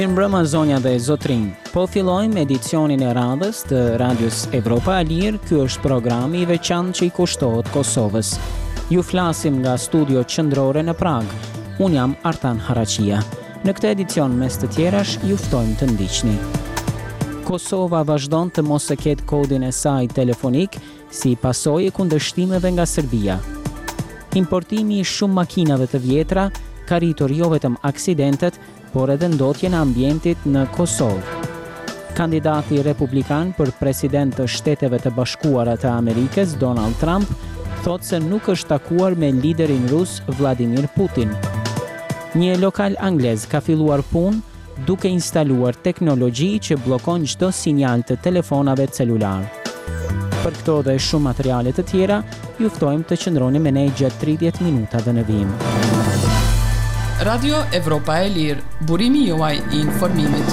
Mirëmbrëma zonja dhe zotrinj. Po fillojmë edicionin e radhës të Radios Evropa e Lirë. Ky është programi i veçantë që i kushtohet Kosovës. Ju flasim nga studio qendrore në Prag. Unë jam Artan Haraqia. Në këtë edicion mes të tjerash ju ftojmë të ndiqni. Kosova vazhdon të mos e ketë kodin e saj telefonik si pasojë e kundërshtimeve nga Serbia. Importimi i shumë makinave të vjetra ka rritur jo vetëm aksidentet, por edhe ndotjen e ambientit në Kosovë. Kandidati republikan për president të Shteteve të Bashkuara të Amerikës, Donald Trump, thotë se nuk është takuar me liderin rus Vladimir Putin. Një lokal anglez ka filluar punë duke instaluar teknologji që bllokon çdo sinjal të telefonave celular. Për këto dhe shumë materiale të tjera, ju ftojmë të qëndroni me ne gjatë 30 minutave në vijim. Radio Evropa e Lirë, burimi juaj i informimit.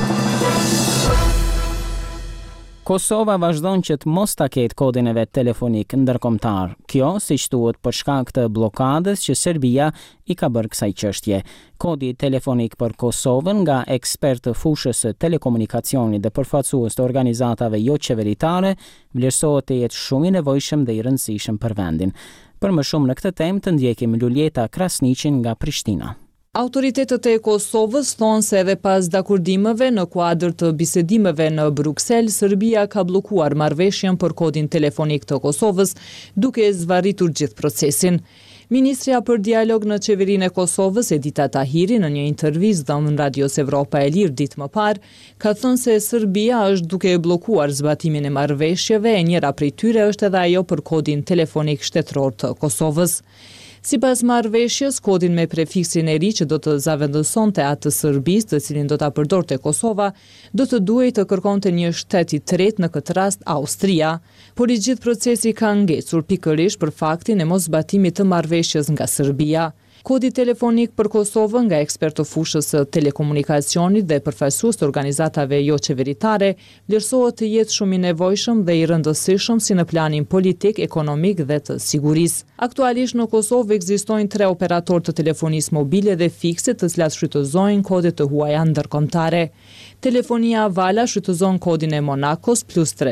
Kosova vazhdon që të mos ta ketë kodin e vet telefonik ndërkombëtar. Kjo, siç thuhet, për shkak të bllokadës që Serbia i ka bërë kësaj çështje. Kodi telefonik për Kosovën nga ekspertë të fushës së telekomunikacionit dhe përfaqësues të organizatave jo qeveritare vlerësohet të jetë shumë i nevojshëm dhe i rëndësishëm për vendin. Për më shumë në këtë temë të ndjekim Luljeta Krasniqin nga Prishtina. Autoritetet e Kosovës thonë se edhe pas dakordimeve në kuadër të bisedimeve në Bruksel, Serbia ka bllokuar marrëveshjen për kodin telefonik të Kosovës, duke zvarritur gjithë procesin. Ministrja për dialog në qeverinë e Kosovës, Edita Tahiri, në një intervistë dhënë në Radios Evropa e Lirë ditë më parë, ka thënë se Serbia është duke bllokuar zbatimin e marrëveshjeve e njëra prej tyre është edhe ajo për kodin telefonik shtetëror të Kosovës. Sipas marrëveshjes, kodin me prefiksin e ri që do të zavendësonte atë të Serbisë, të cilin do ta përdorte Kosova, do të duhej të kërkonte një shtet i tretë, në këtë rast Austria, por i gjithë procesi ka ngecur pikërisht për faktin e moszbatimit të marrëveshjes nga Serbia. Kodi telefonik për Kosovën nga ekspert të fushës së telekomunikacionit dhe përfaqësues të organizatave jo qeveritare vlerësohet të jetë shumë i nevojshëm dhe i rëndësishëm si në planin politik, ekonomik dhe të sigurisë. Aktualisht në Kosovë ekzistojnë 3 operatorë të telefonisë mobile dhe fikse të cilat shfrytëzojnë kode të huaja ndërkombëtare. Telefonia Vala shfrytëzon kodin e Monakos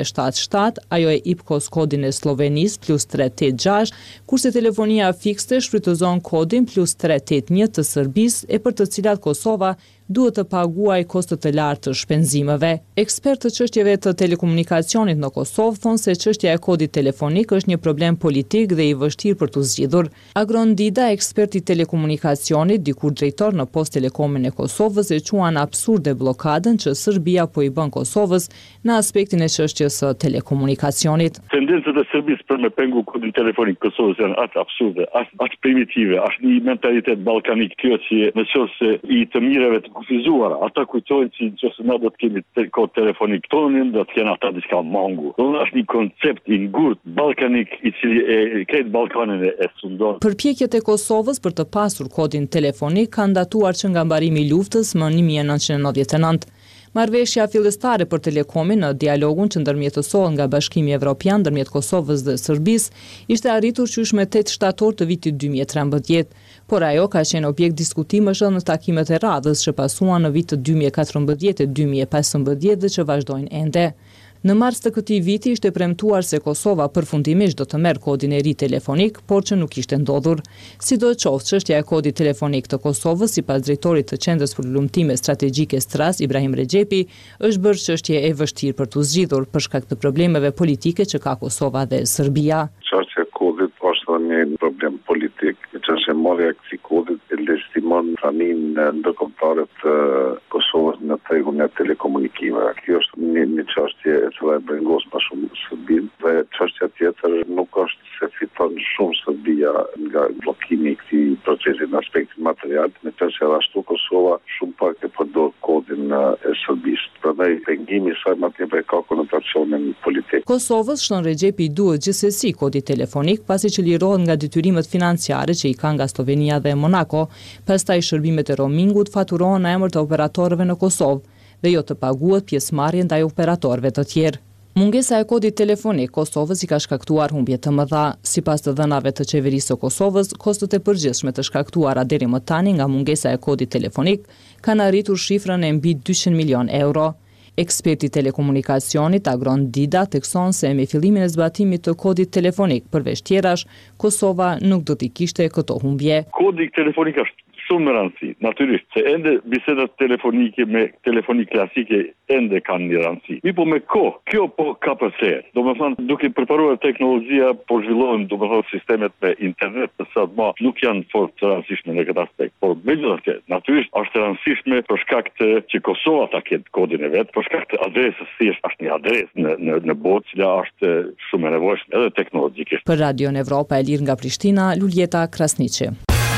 +377, ajo e Ipkos kodin e Slovenisë +386, kurse telefonia fikse shfrytëzon kodin +381 të Serbisë e për të cilat Kosova duhet të paguaj kostet të lartë të shpenzimeve. Ekspertë të çështjeve të telekomunikacionit në Kosovë thonë se çështja e kodit telefonik është një problem politik dhe i vështirë për të zgjidhur. Agron Dida, ekspert i telekomunikacionit, dikur drejtor në Post Telekomin e Kosovës, e quan absurde bllokadën që Serbia po i bën Kosovës në aspektin e çështjes së telekomunikacionit. Tendencët e Serbisë për me pengu kodin telefonik Kosovës janë aq absurde, aq primitive, aq një mentalitet ballkanik kjo që nëse i të mirëve të kufizuar, ata kujtojnë që nëse na do të kemi kod telefonik tonin, do të kenë ata diçka mangu. Kjo është një koncept i ngurt ballkanik i cili e kretë Ballkanin e sundon. Përpjekjet e Kosovës për të pasur kodin telefonik kanë datuar që nga mbarimi i luftës më 1999. Marrëveshja fillestare për telekomin në dialogun që ndërmjetësohet nga Bashkimi Evropian ndërmjet Kosovës dhe Serbisë ishte arritur qysh me 8 shtator të vitit 2013, por ajo ka qenë objekt diskutimesh në takimet e radhës që pasuan në vitet 2014 e 2015 dhe që vazhdojnë ende. Në mars të këtij viti ishte premtuar se Kosova përfundimisht do të merr kodin e ri telefonik, por që nuk ishte ndodhur. Sidoqoftë, çështja e kodit telefonik të Kosovës, sipas drejtorit të Qendrës për Lumtime Strategjike Stras, Ibrahim Rexhepi, është bërë çështje e vështirë për të zgjidhur për shkak të problemeve politike që ka Kosova dhe Serbia. Çështja e kodit është një problem politik, që është marrja e këtij kodit e legitimon pranimin ndërkombëtare të Kosovës në tregun e telekomunikimeve. Kjo është një çështje e cila e brengos më shumë Serbinë dhe çështja tjetër nuk është se fiton shumë Serbia nga bllokimi i këtij procesi në aspektin material, me çështja ashtu Kosova shumë pak e përdor kodin e Serbisë. Prandaj pengimi i saj më tepër ka konotacionin politik. Kosovës, shton Rexhepi, duhet gjithsesi kodi telefonik pasi që lirohet nga detyrimet financiare që i ka nga Slovenia dhe Monako, pastaj shërbimet e roamingut faturohen në emër të operatorëve në Kosovë dhe jo të paguhet pjesëmarrje ndaj operatorëve të tjerë. Mungesa e kodit telefonik Kosovës i ka shkaktuar humbje të mëdha. Sipas të dhënave të qeverisë së Kosovës, kostot e përgjithshme të shkaktuara deri më tani nga mungesa e kodit telefonik kanë arritur shifrën e mbi 200 milion euro. Eksperti i telekomunikacionit Agron Dida thekson se me fillimin e zbatimit të kodit telefonik përveç tjerash, Kosova nuk do t'i kishte këto humbje. Kodi telefonik është shumë në rëndësi, natyrisht, se ende bisedat telefonike me telefonik klasike ende kanë një rëndësi. Mi po me kjo po ka përser. Do me thënë, duke përparuar teknologjia, po zhvillohen, do me thënë, sistemet me internet, të sa ma nuk janë fort të rëndësishme në këtë aspekt. Por me gjithë natyrisht, është rëndësishme për shkak të që Kosova ta ketë kodin e vetë, për shkak të adresës, si është një adresë në botë, cila është shumë e nevojshme edhe teknologjikisht. Për Radio Evropa e Lirë nga Prishtina, Luljeta Krasniqi.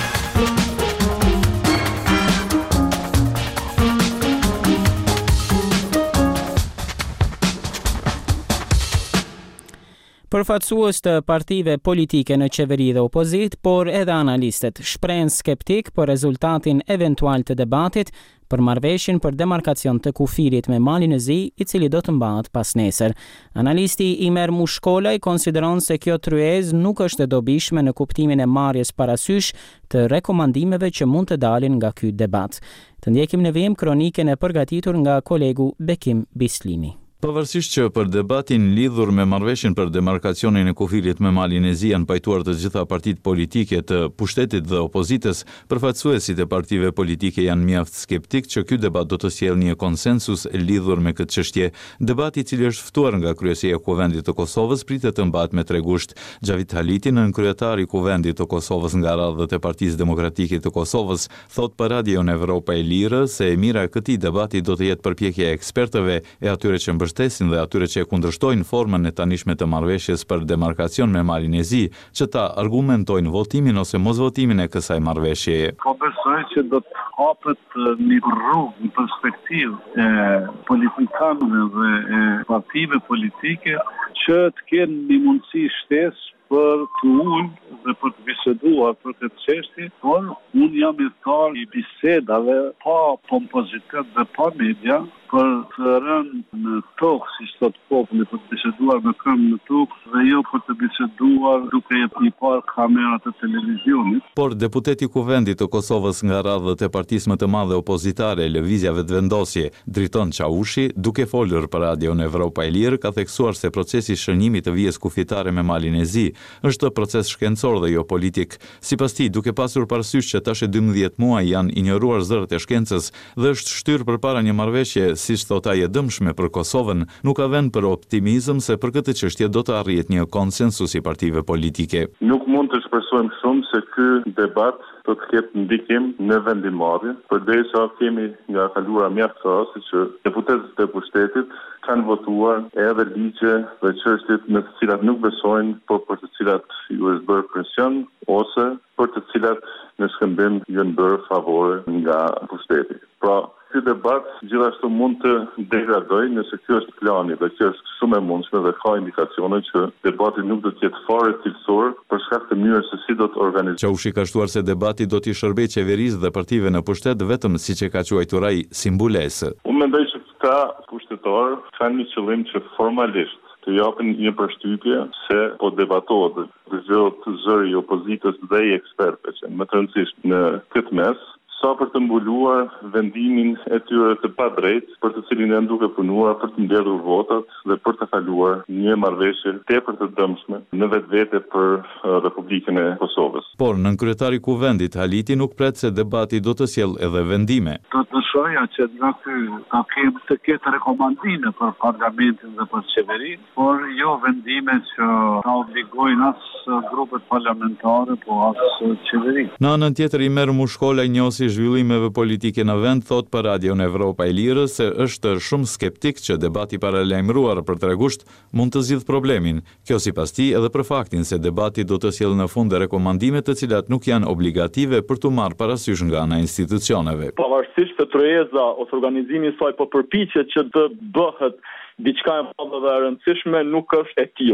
Përfaqësues të partive politike në qeveri dhe opozit, por edhe analistët shprehen skeptik për rezultatin eventual të debatit për marrëveshjen për demarkacion të kufirit me Malin e Zi, i cili do të mbahet pas nesër. Analisti Imer Mushkolaj konsideron se kjo tryezë nuk është e dobishme në kuptimin e marrjes parasysh të rekomandimeve që mund të dalin nga ky debat. Të ndjekim në vijim kroniken e përgatitur nga kolegu Bekim Bislimi. Pavarësisht që për debatin lidhur me marrëveshjen për demarkacionin e kufirit me Malin e Zi janë pajtuar të gjitha partitë politike të pushtetit dhe opozitës, përfaqësuesit e partive politike janë mjaft skeptik që ky debat do të sjellë një konsensus lidhur me këtë çështje. Debati i cili është ftuar nga kryesia e Kuvendit të Kosovës pritet të mbahet me 3 gusht. Xhavit Haliti, nënkryetari i Kuvendit të Kosovës nga radhët e Partisë Demokratike të Kosovës, thot për Radio Evropa e Lirë se e mira e këtij debati do të jetë përpjekja e ekspertëve e atyre që mbështesin dhe atyre që kundërshtojnë formën e tanishme të marrëveshjes për demarkacion me Malin e Zi, që ta argumentojnë votimin ose mosvotimin e kësaj marrëveshjeje. Po besoj që do të hapet një rrugë, një perspektivë e politikanëve dhe e partive politike që të kenë një mundësi shtesë për të ullë dhe për të biseduar për këtë çështje, por unë jam i thar i bisedave pa pompozitet dhe pa media për të rënë në tokë, si sot populli, për të biseduar me këmbë në tokë dhe jo për të biseduar duke i parë kamerat e televizionit. Por deputeti i Kuvendit të Kosovës nga radhët e partisë më të madhe opozitare e lëvizjave të vendosje, Driton Çaushi, duke folur për Radio Evropa e Lirë, ka theksuar se procesi i shënimit të vijës kufitare me Malin e Zi është proces shkencor dhe jo politik. Sipas tij, duke pasur parasysh që tash 12 muaj janë injoruar zërat e shkencës dhe është shtyrë përpara një marrëveshje siç thot ai e dëmshme për Kosovën, nuk ka vend për optimizëm se për këtë çështje do të arrihet një konsensus i partive politike. Nuk mund të shpresojmë shumë se ky debat do të ketë ndikim në vendimarrje, përderisa kemi nga kaluara mjaft raste që deputetët e pushtetit kanë votuar edhe ligje dhe çështjet në të cilat nuk besojnë, por për të cilat ju është bërë presion ose për të cilat në shkëmbim janë bërë favore nga pushteti. Pra, ky debat gjithashtu mund të degradojë nëse ky është plani dhe që është shumë e mundshme dhe ka indikacione që debati nuk do të jetë fare cilësor për shkak të mënyrës se si do të organizohet. Çaushi ka shtuar se debati do t'i shërbejë qeverisë dhe partive në pushtet vetëm siç e ka quajtur ai simbulesë. Unë mendoj se këta pushtetarë kanë një qëllim që formalisht të japin një përshtypje se po debatohet dhe zëhet zëri i opozitës dhe i ekspertëve që më të rëndësishëm në këtë mes, sa për të mbuluar vendimin e tyre të padrejtë për të cilin janë duke punuar për të mbledhur votat dhe për të kaluar një marrëveshje tepër të dëmshme në vetvete për Republikën e Kosovës. Por nënkryetari i Kuvendit Haliti nuk pret se debati do të sjellë edhe vendime. Do të shoja që nga ky ka të ketë rekomandime për parlamentin dhe për qeverinë, por jo vendime që ta obligojnë as grupet parlamentare, po as qeverinë. Në anën tjetër, Imer Mushkolaj, njësi zhvillimeve politike në vend, thot për Radio Evropa e Lirë se është shumë skeptik që debati paralajmëruar për 3 gusht mund të zgjidhë problemin. Kjo sipas tij edhe për faktin se debati do të sjellë në fund rekomandime të cilat nuk janë obligative për të marrë parasysh nga ana institucioneve. Pavarësisht se tryeza ose organizimi i saj po përpiqet që të bëhet diçka e madhe dhe e rëndësishme, nuk është e tillë.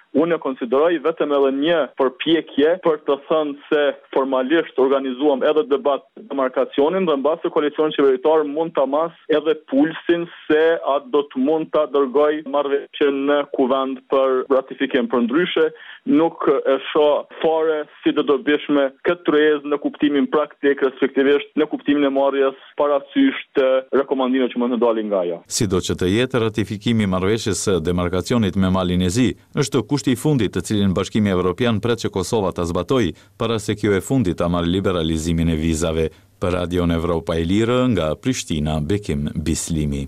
unë e konsideroj vetëm edhe një përpjekje për të thënë se formalisht organizuam edhe debat demarkacionin dhe mbasi koalicioni qeveritar mund ta mas edhe pulsin se a do të mund ta dërgoj marrëveshjen në kuvend për ratifikim. Përndryshe nuk e shoh fare si të dobishme këtë tryezë në kuptimin praktik, respektivisht në kuptimin e marrjes parasysh të rekomandimeve që mund të dalin nga ajo. Sido që të jetë, ratifikimi i marrëveshjes së demarkacionit me Malinezi është kushti i fundit të cilin Bashkimi Evropian pret që Kosova ta zbatojë para se kjo e fundit ta marrë liberalizimin e vizave. Për Radion Evropa e Lirë nga Prishtina, Bekim Bislimi.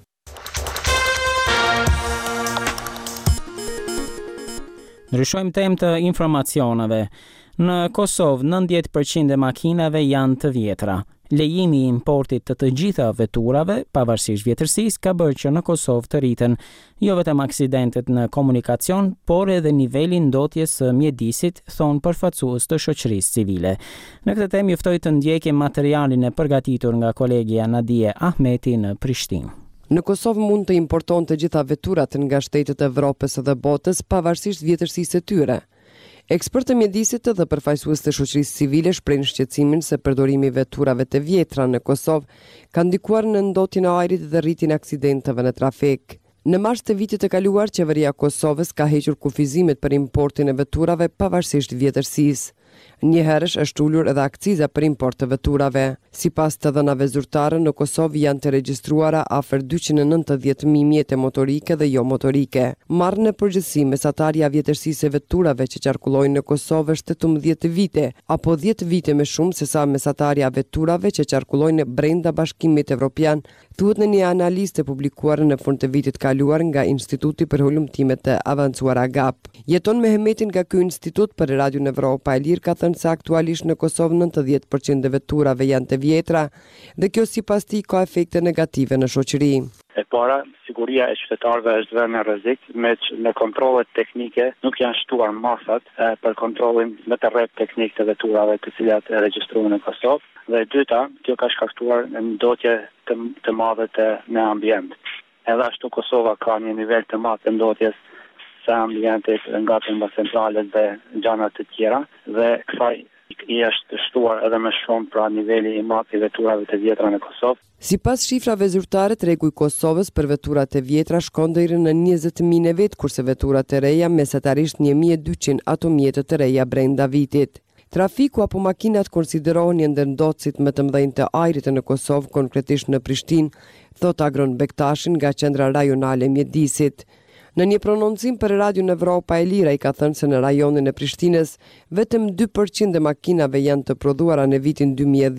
Ndryshojmë temë të informacioneve. Në Kosovë, 90% e makinave janë të vjetra. Lejimi i importit të gjitha veturave, pavarësisht vjetërsisë, ka bërë që në Kosovë të rriten jo vetëm aksidentet në komunikacion, por edhe niveli ndotjes së mjedisit, thon përfaqësues të shoqërisë civile. Në këtë temë juftoj të ndjekim materialin e përgatitur nga kolegja Nadije Ahmeti në Prishtinë. Në Kosovë mund të importon të gjitha veturat nga shtetet e Evropës dhe botës, pavarësisht vjetërsisë së tyre. Ekspertë mjedisit dhe përfaqësues të shoqërisë civile shprehin shqetësimin se përdorimi i veturave të vjetra në Kosovë ka ndikuar në ndotjen e ajrit dhe rritjen e aksidenteve në trafik. Në mars të vitit të kaluar, qeveria e Kosovës ka hequr kufizimet për importin e veturave pavarësisht vjetërsisë. Njëherësh është ulur edhe akciza për import të veturave. Sipas të dhënave zyrtare, në Kosovë janë të regjistruara afër 290.000 mjete motorike dhe jo motorike. Marrë në përgjithësi, mesatarja vjetërsisë e veturave që qarkullojnë në Kosovë është 18 vite, apo 10 vite më shumë se sa mesatarja veturave që qarkullojnë brenda Bashkimit Evropian, thuhet në një analizë të publikuar në fund të vitit kaluar nga Instituti për Hulumtime të Avancuara GAP. Jeton Mehmetin nga ky institut për Radion Evropa e Lirë ka thënë se aktualisht në Kosovë 90% e veturave janë të vjetra dhe kjo sipas tij ka efekte negative në shoqëri. E para, siguria e qytetarëve është vënë në rrezik, me që në kontrollet teknike nuk janë shtuar masat për kontrollin më të rreth teknik të veturave të cilat e regjistruhen në Kosovë. Dhe e dyta, kjo ka shkaktuar ndotje të madhe në ambient. Edhe ashtu Kosova ka një nivel të madh të ndotjes së ambientit nga termocentralet dhe gjanat të tjera dhe kësaj i është shtuar edhe më shumë pra niveli i madh i veturave të vjetra në Kosovë. Sipas shifrave zyrtare, tregu i Kosovës për veturat e vjetra shkon deri në 20.000 vet, kurse veturat e reja mesatarisht 1.200 ato mjete të reja brenda vitit. Trafiku apo makinat konsiderohen një ndër ndotësit më të mëdhenj të ajrit në Kosovë, konkretisht në Prishtinë, thot Agron Bektashin nga Qendra Rajonale e Mjedisit. Në një prononcim për Radion Evropa e Lirë, ai ka thënë se në rajonin e Prishtinës vetëm 2% e makinave janë të prodhuara në vitin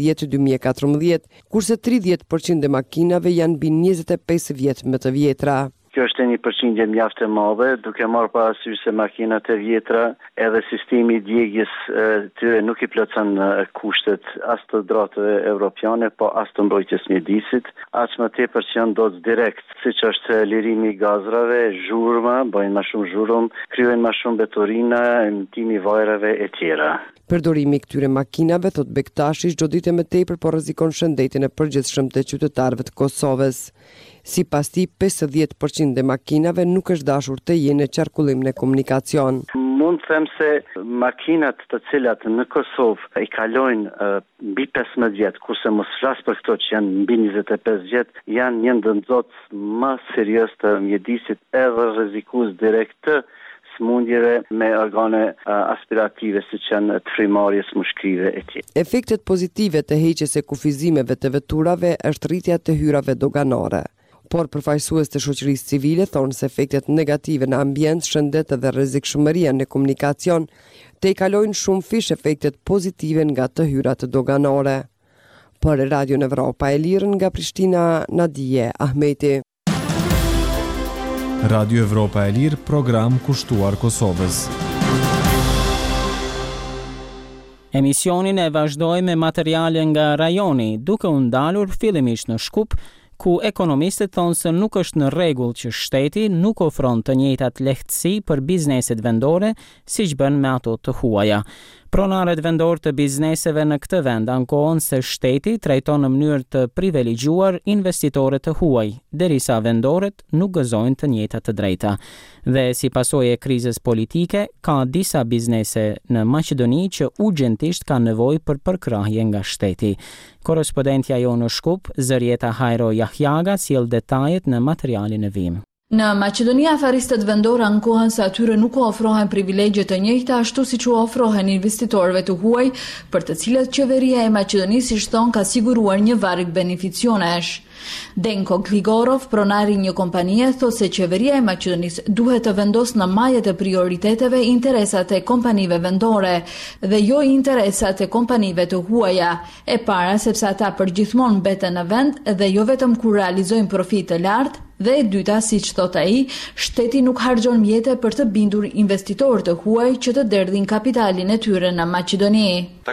2010-2014, kurse 30% e makinave janë mbi 25 vjet më të vjetra. Kjo është një përqindje mjaft e madhe, duke marrë parasysh se makinat e vjetra edhe sistemi i djegjes tyre nuk i plotson kushtet as të dratëve evropiane, po as të mbrojtjes mjedisit, aq më tepër që janë dotës direkt, siç është lirimi i gazrave, zhurma, bëjnë më shumë zhurmë, kryejnë më shumë beturina, emtimi i vajrave e tjera. Përdorimi i këtyre makinave, thot Bektashi, çdo ditë më tepër po rrezikon shëndetin e përgjithshëm të qytetarëve të Kosovës. Sipas tij, 50% e makinave nuk është dashur të jenë në qarkullim në komunikacion. Mund të them se makinat të cilat në Kosovë i kalojnë mbi 15 vjet, kurse mos flas për këto që janë mbi 25 vjet, janë një ndër nxotës më serioz të mjedisit edhe rrezikues direkt të smundjeve me organe aspirative siç janë të frymarrjes mushkrive e tjerë. Efektet pozitive të heqjes së kufizimeve të veturave është rritja të hyrave doganore. Por përfaqësues të shoqërisë civile thonë se efektet negative në ambient, shëndet dhe rrezikshmëria në komunikacion të i kalojnë shumë fish efektet pozitive nga të hyrat doganore. Për Radion Evropa e Lirë nga Prishtina, Nadije Ahmeti. Radio Evropa e Lirë, program kushtuar Kosovës. Emisionin e vazhdoi me materiale nga rajoni, duke u ndalur fillimisht në Shkup, ku ekonomistët thonë se nuk është në rregull që shteti nuk ofron të njëjtat lehtësi për bizneset vendore siç bën me ato të huaja. Pronarët vendor të bizneseve në këtë vend ankohen se shteti trajton në mënyrë të privilegjuar investitorët të huaj, derisa vendorët nuk gëzojnë të njëjtat të drejta. Dhe si pasojë e krizës politike, ka disa biznese në Maqedoni që urgjentisht kanë nevojë për përkrahje nga shteti. Korrespondentja jonë në Shkup, Zërieta Hajro Jahjaga, sjell detajet në materialin e vim. Në Maqedoni, afaristët vendorë ankohen se atyre nuk u ofrohen privilegje të njëjta ashtu siç u ofrohen investitorëve të huaj, për të cilët qeveria e Maqedonisë thon ka siguruar një varg beneficionesh. Denko Gligorov, pronari një kompanie, thot se qeveria e Maqedonisë duhet të vendosë në majet e prioriteteve interesat e kompanive vendore dhe jo interesat e kompanive të huaja, e para sepse ata përgjithmonë mbeten në vend dhe jo vetëm kur realizojnë profit të lartë, dhe e dyta, siç thot ai, shteti nuk harxhon mjete për të bindur investitorë të huaj që të derdhin kapitalin e tyre në Maqedoni.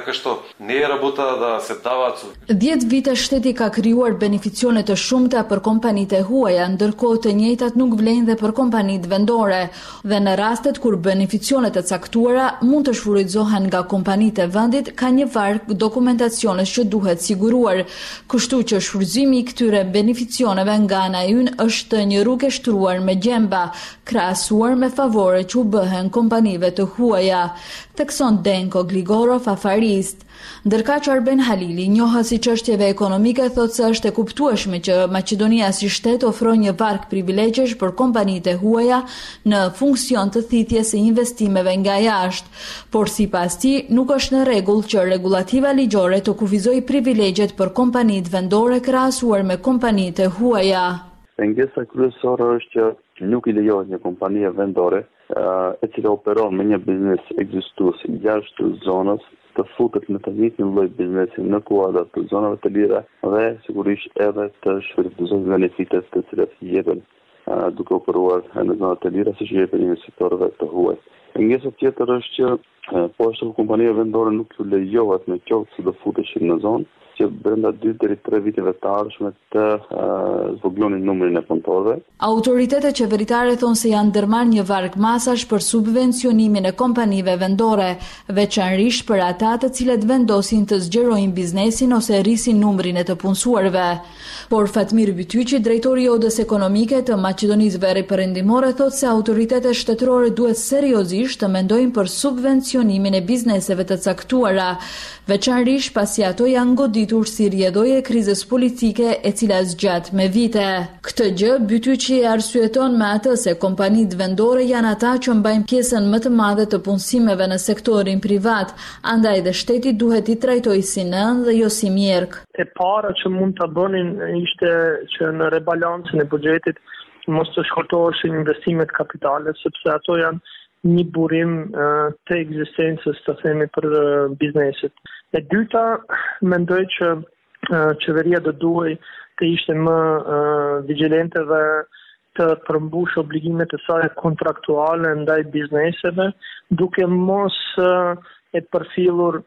10 vite shteti ka krijuar beneficione të shumta për kompanitë e huaja, ndërkohë të njëjtat nuk vlen dhe për kompanitë vendore, dhe në rastet kur beneficionet e caktuara mund të shfrytëzohen nga kompanitë e vendit, ka një varg dokumentacionesh që duhet siguruar, kështu që shfrytëzimi i këtyre beneficioneve nga ana e ynë është një rrugë e shtruar me gjemba, krahasuar me favore që u bëhen kompanive të huaja, thekson Denko Gligorov, afarist. Ndërkaq Arben Halili, njohës i çështjeve ekonomike, thotë se është e kuptueshme që Maqedonia si shtet ofron një varg privilegjesh për kompanitë e huaja në funksion të thithjes së investimeve nga jashtë, por sipas tij nuk është në rregull që rregullativa ligjore të kufizojë privilegjet për kompanitë vendore krahasuar me kompanitë e huaja. Pengesa kryesore është që nuk i lejohet një kompanie vendore e cila operon me një biznes ekzistues jashtë zonës të futet në të njëjtin lloj biznesi në kuadrat të zonave të lira dhe sigurisht edhe të shfrytëzojë benefitet të cilat jepen duke operuar në zonat të lira siç jepen investitorëve të huaj. Pengesa tjetër është që poshtë kompania vendore nuk ju lejohet në qoftë se do futeshin në zonë që brenda 2 deri 3 viteve të ardhshme të zvoglonin numrin e punëtorëve. Autoritetet qeveritare thonë se janë ndërmarrë një varg masash për subvencionimin e kompanive vendore, veçanërisht për ata të cilët vendosin të zgjerojnë biznesin ose rrisin numrin e të punësuarve. Por Fatmir Bytyqi, drejtori i Odës Ekonomike të Maqedonisë Veriperëndimore, thotë se autoritetet shtetërore duhet seriozisht të mendojnë për subvencionimin e bizneseve të caktuara, veçanërisht pasi ato janë goditur si rrjedhojë e krizës politike e cila zgjat me vite. Këtë gjë Bytyqi e arsyeton me atë se kompanitë vendore janë ata që mbajnë pjesën më të madhe të punësimeve në sektorin privat, andaj dhe shteti duhet i trajtojë si nën dhe jo si mjerk. E para që mund ta bënin ishte që në rebalancën e buxhetit mos të shkurtoheshin investimet kapitale, sepse ato janë një burim të ekzistencës, të themi, për bizneset. E dyta, mendoj që qeveria do duhej të ishte më vigjilente dhe të përmbush obligimet e saj kontraktuale ndaj bizneseve, duke mos e përfillur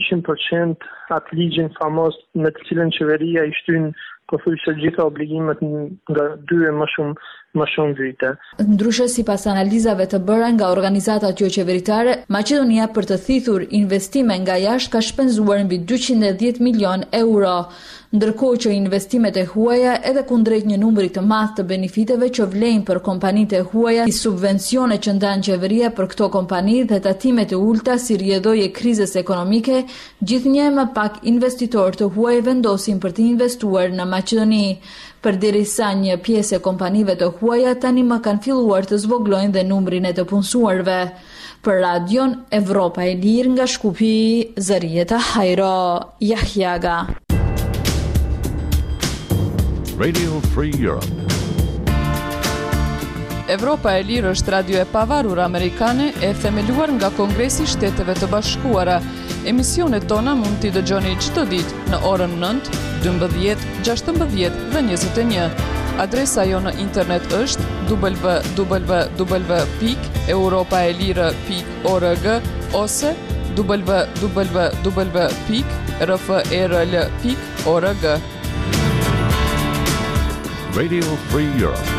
100% atë ligjin famos me të cilën qeveria i shtyn pothuajse gjitha obligimet nga 2 e më shumë vite. Ndryshe sipas analizave të bëra nga organizatat jo qeveritare, Maqedonia për të thithur investime nga jashtë ka shpenzuar mbi 210 milion euro, ndërkohë që investimet e huaja edhe kundrejt një numri të madh të benefiteve që vlen për kompanitë e huaja, si subvencione që ndan qeveria për këto kompani dhe tatimet e ulta si rrjedhojë e krizës ekonomike, gjithnjë më pak investitorë të huaj vendosin për të investuar në Maqedoni, përderisa një pjesë e kompanive të huaja tani më kanë filluar të zvoglojnë dhe numrin e të punësuarve. Për Radion Evropa e Lirë nga Shkupi, Zërieta Hajro Jahjaga. Radio Free Europe. Evropa e Lirë është radio e pavarur amerikane e themeluar nga Kongresi i Shteteve të Bashkuara. Emisionet tona mund t'i dëgjoni çdo ditë në orën 9, 12, 16 dhe 21. Adresa jo në internet është www.europaelire.org ose www.rfrl.org. Radio Free Europe.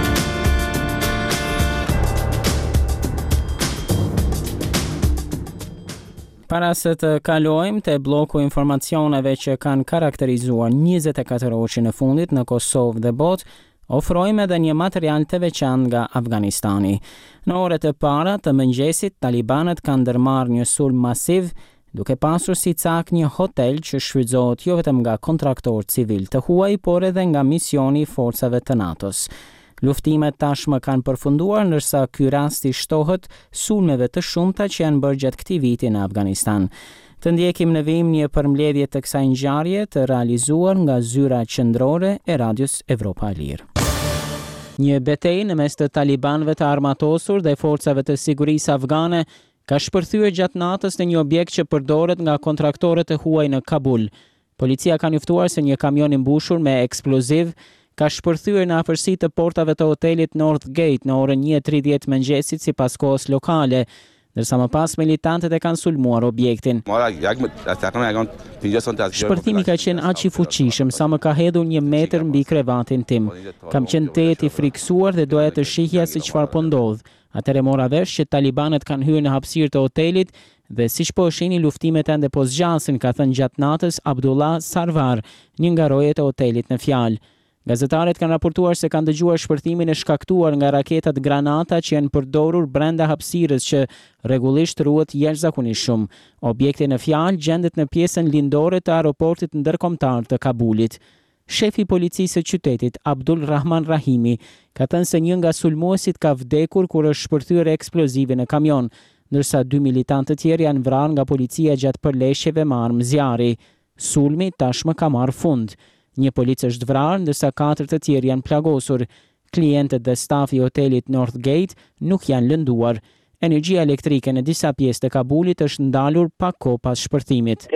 Para se të kalojmë te bloku informacioneve që kanë karakterizuar 24 orë në fundit në Kosovë dhe botë, ofrojmë edhe një material të veçantë nga Afganistani. Në orët e para të mëngjesit, talibanët kanë ndërmarrë një sulm masiv, duke pasur si cak një hotel që shfrytëzohet jo vetëm nga kontraktorë civil të huaj, por edhe nga misioni i forcave të NATO-s. Luftimet tashmë kanë përfunduar, ndërsa ky rast i shtohet sulmeve të shumta që janë bërë gjatë këtij viti në Afganistan. Të ndjekim në vim një përmbledhje të kësaj ngjarje të realizuar nga zyra qendrore e Radios Evropa e Lirë. Një betejë në mes të talibanëve të armatosur dhe forcave të sigurisë afgane ka shpërthyer gjatë natës në një objekt që përdoret nga kontraktorët e huaj në Kabul. Policia ka njoftuar se një kamion i mbushur me eksploziv ka shpërthyer në afërsi të portave të hotelit Northgate në orën 1:30 mëngjesit sipas kohës lokale, ndërsa më pas militantët e kanë sulmuar objektin. Shpërthimi ka qenë aq i fuqishëm sa më ka hedhur 1 metër mbi krevatin tim. Kam qenë tetë i friksuar dhe doja të shihja se çfarë po ndodh. Atëherë mora vesh që talibanët kanë hyrë në hapësirë të hotelit dhe siç po shihni luftimet ende po zgjasin, ka thënë gjatë natës Abdullah Sarvar, një nga rojet e hotelit në fjalë. Gazetarët kanë raportuar se kanë dëgjuar shpërthimin e shkaktuar nga raketat granata që janë përdorur brenda hapësirës që rregullisht ruhet jashtëzakonisht shumë. Objekti në fjalë gjendet në pjesën lindore të aeroportit ndërkombëtar të Kabulit. Shefi i policisë së qytetit, Abdul Rahman Rahimi, ka thënë se një nga sulmuesit ka vdekur kur është shpërthyer eksplozive në kamion, ndërsa 2 militantë të tjerë janë vrarë nga policia gjatë përleshjeve me armë zjarri. Sulmi tashmë ka marrë fund. Një polic është vrarë, ndërsa 4 të tjerë janë plagosur. Klientët dhe stafi i hotelit Northgate nuk janë lënduar. Energjia elektrike në disa pjesë të Kabulit është ndalur pa kohë pas shpërthimit.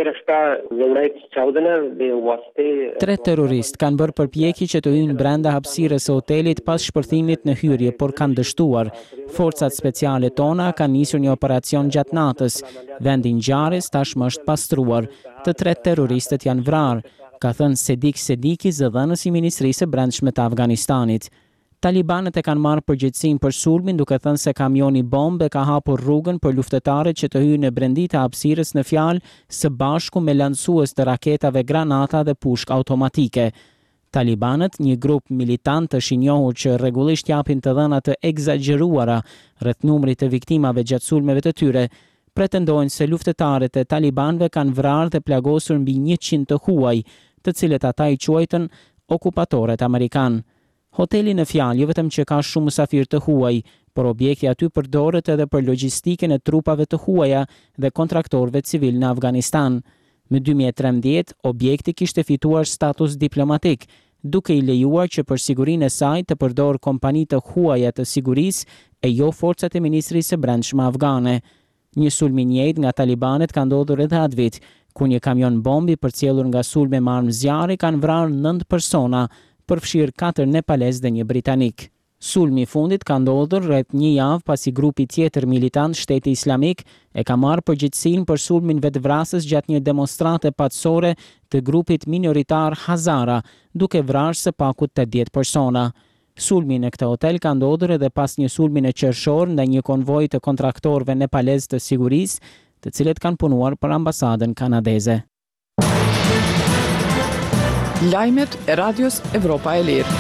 3 terroristë kanë bërë përpjekje që të hyjnë brenda hapësirës së hotelit pas shpërthimit në hyrje, por kanë dështuar. Forcat speciale tona kanë nisur një operacion gjatë natës. Vendi i ngjarjes tashmë është pastruar. Të 3 terroristët janë vrarë, ka thënë Sedik Sediki, zëdhënës i Ministrisë së Brendshme të Afganistanit. Talibanët e kanë marrë përgjegjësinë për sulmin, duke thënë se kamioni bombe ka hapur rrugën për luftëtarët që të hyjnë në brendi të hapësirës në fjalë së bashku me lancues të raketave granata dhe pushk automatike. Talibanët, një grup militantësh i njohur që rregullisht japin të dhëna të egzageruara rreth numrit të viktimave gjatë sulmeve të tyre, pretendojnë se luftëtarët e talibanëve kanë vrarë dhe plagosur mbi 100 të huaj, të cilët ata i quajtën okupatorët amerikan. Hoteli në fjalë jo vetëm që ka shumë mysafirë të huaj, por objekti aty përdoret edhe për logjistikën e trupave të huaja dhe kontraktorëve civil në Afganistan. Në 2013, objekti kishte fituar status diplomatik, duke i lejuar që për sigurinë e saj të përdorë kompani të huaja të sigurisë e jo forcat e Ministrisë së Brendshme afgane. Një sulm i njëjtë nga talibanët ka ndodhur edhe atë vit, ku një kamion bombi përcjellur nga sulme me armë zjarri kanë vrarë 9 persona, përfshirë 4 nepalez dhe 1 britanik. Sulmi i fundit ka ndodhur rreth 1 javë pasi grupi tjetër militant Shteti Islamik e ka marrë përgjegjësinë për sulmin vetvrasës gjatë një demonstrate paqësore të grupit minoritar Hazara, duke vrarë së paku 80 persona. Sulmi në këtë hotel ka ndodhur edhe pas një sulmi në qershor ndaj një konvoj të kontraktorëve nepalez të sigurisë, të cilët kanë punuar për ambasadën kanadeze. Lajmet e Radios Evropa e Lirë.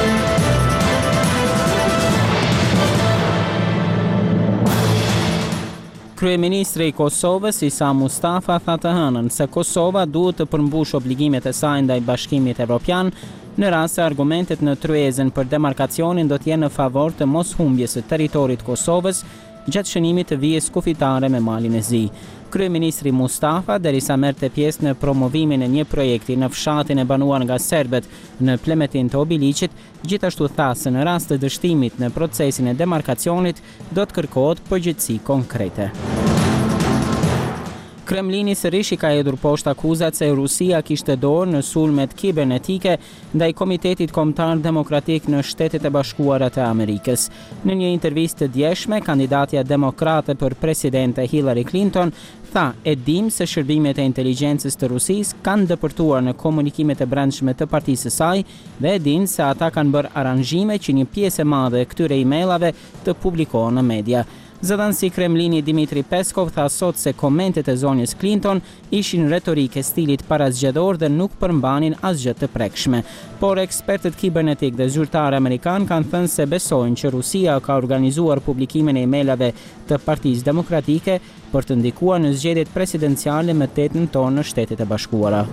Kryeministri i Kosovës Isa Mustafa tha të hënën se Kosova duhet të përmbushë obligimet e saj ndaj Bashkimit Evropian në rast se argumentet në tryezën për demarkacionin do të jenë në favor të moshumbjes së territorit të Kosovës gjatë shënimit të vijës kufitare me Malin e Zi. Kryeministri Mustafa, derisa merrte pjesë në promovimin e një projekti në fshatin e banuar nga serbët në Plemetin të Obiliqit, gjithashtu tha se në rast të dështimit në procesin e demarkacionit do të kërkohet përgjegjësi konkrete. Kremlini sërish I ka hedhur poshtë akuzat se Rusia kishte dorë në sulmet kibernetike ndaj Komitetit Kombëtar Demokratik në Shtetet e Bashkuara të Amerikës. Në një intervistë të djeshme, kandidatja demokrate për presidente Hillary Clinton tha e dim se shërbimet e inteligjencës të Rusisë kanë dëpërtuar në komunikimet e brendshme të partisë së saj dhe e din se ata kanë bërë aranzhime që një pjesë e madhe e këtyre emailave të publikohen në media. Zëdhënësi Kremlini Dmitri Peskov tha sot se komentet e zonjës Clinton ishin retorike stilit parazgjedhor dhe nuk përmbanin asgjë të prekshme. Por ekspertët kibernetik dhe zyrtarë amerikan kanë thënë se besojnë që Rusia ka organizuar publikimin e emailave të Partisë Demokratike për të ndikuar në zgjedhjet presidenciale më 8 nëntor në Shtetet e Bashkuara.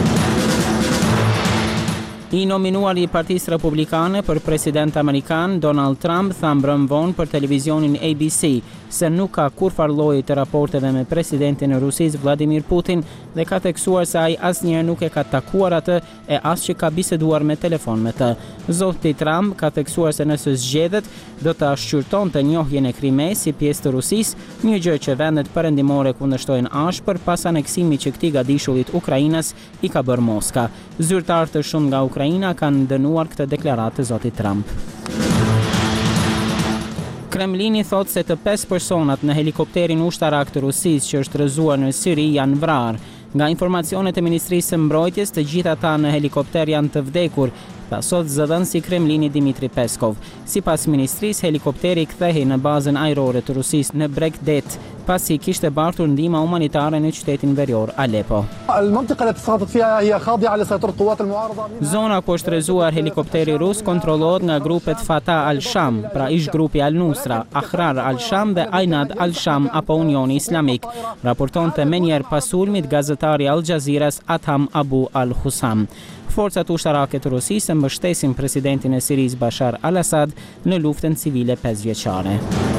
I nominuari I Partisë Republikane për president amerikan, Donald Trump tha mbrëm vonë për televizionin ABC se nuk ka kurfar lloji të raporteve me presidentin e Rusisë Vladimir Putin dhe ka theksuar se ai asnjëherë nuk e ka takuar atë e as që ka biseduar me telefon me të. Zoti Trump ka theksuar se nëse zgjedhet do ta shqyrtonte njohjen e Krimes si pjesë të Rusisë, një gjë që vendet perëndimore kundërshtojnë ashpër pas aneksimit që këtij gadishullit Ukrainës I ka bërë Moska. Zyrtarë të shumë nga Ukraina kanë dënuar këtë deklaratë të zotit Trump. Kremlini thot se të 5 personat në helikopterin ushtarak të Rusisë që është rrëzuar në Siri janë vrarë. Nga informacionet e Ministrisë së Mbrojtjes, të gjithë ata në helikopter janë të vdekur, tha sot zëdhënësi Kremlini Dmitri Peskov. Sipas ministrisë, helikopteri kthehej në bazën ajrore të Rusisë në Brekdet, pasi kishte bartur ndihmë humanitare në qytetin verior Aleppo. Zona ku është rrëzuar helikopteri rus kontrollohet nga grupet Fatah al-Sham, pra ish grupi al-Nusra, Ahrar al-Sham dhe Ainad al-Sham apo Unioni Islamik, raportonte menjëherë pas sulmit gazetari Al Jazeeras Atham Abu al-Husam. Forcat ushtarake të Rusisë mbështesin presidentin e Sirisë Bashar al-Assad në luftën civile 5 vjeçare.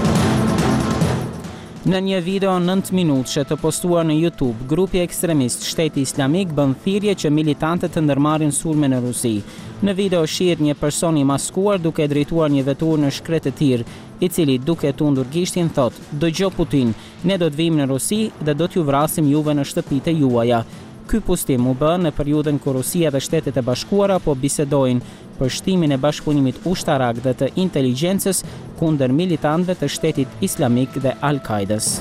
Në një video 9 minutëshe të postuar në YouTube, grupi ekstremist Shteti Islamik bën thirrje që militantët të ndërmarrin sulme në Rusi. Në video shihet një person I maskuar duke drejtuar një veturë në shkret të tir, I cili duke tundur gishtin thot: "Dëgjoj Putin, ne do të vijmë në Rusi dhe do t'ju vrasim juve në shtëpitë juaja." Ky pustim u bë në periudhën kur Rusia dhe Shtetet e Bashkuara po bisedojnë për shtimin e bashkëpunimit ushtarak dhe të inteligjencës kundër militantëve të Shtetit Islamik dhe Al-Qaidës.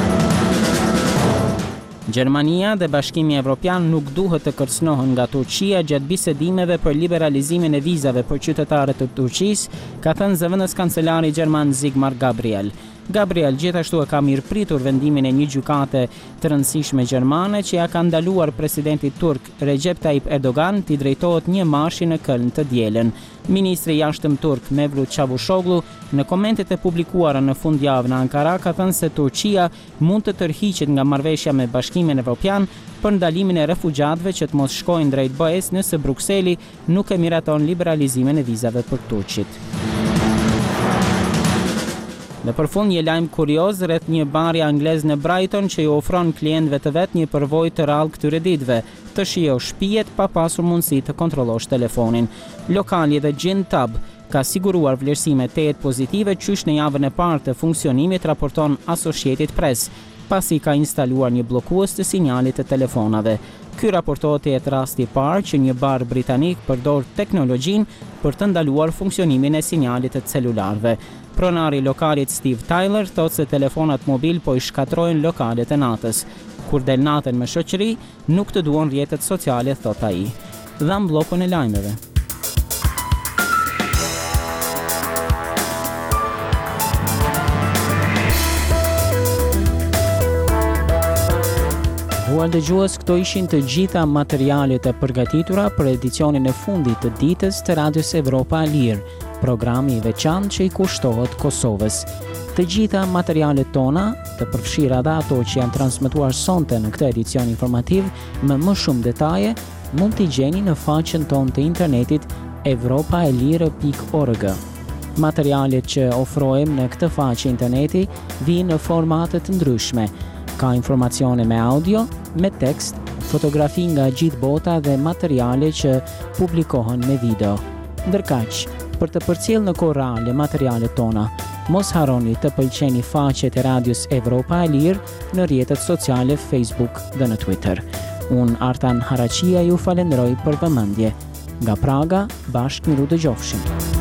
Gjermania dhe Bashkimi Evropian nuk duhet të kërcënohen nga Turqia gjatë bisedimeve për liberalizimin e vizave për qytetarët e Turqisë, ka thënë zëvendës kancelari gjerman Sigmar Gabriel. Gabriel gjithashtu e ka mirëpritur vendimin e një gjykate të rëndësishme gjermane që ja ka ndaluar presidentit turk Recep Tayyip Erdogan t'i drejtohet një marshi në Köln të dielën. Ministri I jashtëm turk Mevlut Çavuşoglu në komentet e publikuara në fundjavë në Ankara ka thënë se Turqia mund të tërhiqet nga marrëveshja me Bashkimin Evropian për ndalimin e refugjatëve që të mos shkojnë drejt BE-s nëse Brukseli nuk e miraton liberalizimin e vizave për turqit. Në përfund një lajm kurioz rreth një bari anglez në Brighton që I ofron klientëve të vet një përvojë të rrallë këtyre ditëve, të shijosh shtëpijet pa pasur mundësi të kontrollosh telefonin. Lokali The Gin Tub ka siguruar vlerësime 8 pozitive qysh në javën e parë të funksionimit, raporton Associated Press, pasi ka instaluar një bllokues të sinjalit të telefonave. Ky raportohet të jetë rasti I parë që një bar britanik përdor teknologjinë për të ndaluar funksionimin e sinjalit të celularëve. Pronari I lokalit Steve Tyler thotë se telefonat mobil po I shkatrojnë lokalet e natës. Kur del natën me shoqëri, nuk të duan rrjetet sociale, thot ai. Dham bllokun e lajmeve. Duar dëgjues, këto ishin të gjitha materialet e përgatitura për edicionin e fundit të ditës të Radios Evropa Alir, programi I veçantë që I kushtohet Kosovës. Të gjitha materialet tona, të përfshira dhe ato që janë transmetuar sonte në këtë edicion informativ, me më shumë detaje, mund t'i gjeni në faqen tonë të internetit evropaelir.org. Materialet që ofrojmë në këtë faqe interneti vijnë në formate të ndryshme. Ka informacione me audio, me tekst, fotografi nga gjithë bota dhe materiale që publikohen me video. Ndërkaq, për të përcjellë në kohë reale materialet tona, Mos harroni të pëlqeni faqet e Radios Evropa e Lirë në rrjetet sociale Facebook dhe në Twitter. Unë Artan Haraqia ju falenderoj për vëmendje. Nga Praga, bashkë miru dëgjofshim.